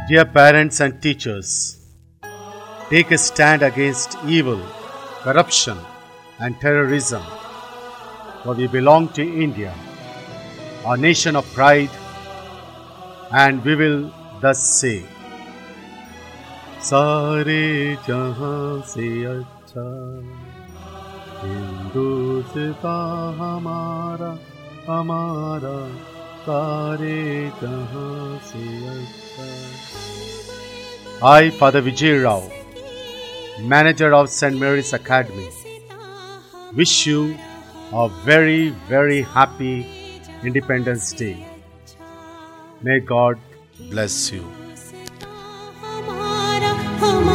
Dear parents and teachers, take a stand against evil, corruption, and terrorism, for we belong to India, our nation of pride, and we will thus say, सारे जहां से अच्छा हिंदुस्तान हमारा हमारा सारे जहां से अच्छा. I, Father Vijay Rao, manager of St. Mary's Academy, wish you a very, very happy Independence Day. May God bless you.